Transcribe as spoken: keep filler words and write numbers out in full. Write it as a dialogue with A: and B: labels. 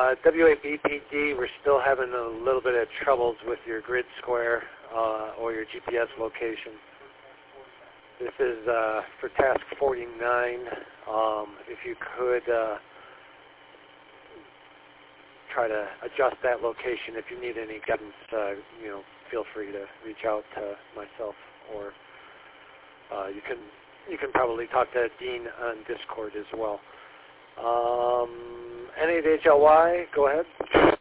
A: uh, W A B P D, we're still having a little bit of troubles with your grid square uh, or your G P S location. This is uh, for task forty-nine. Um, if you could uh, try to adjust that location. If you need any guidance, uh, you know, feel free to reach out to myself, or uh, you can you can probably talk to Dean on Discord as well. Um, N eight H L Y, go ahead.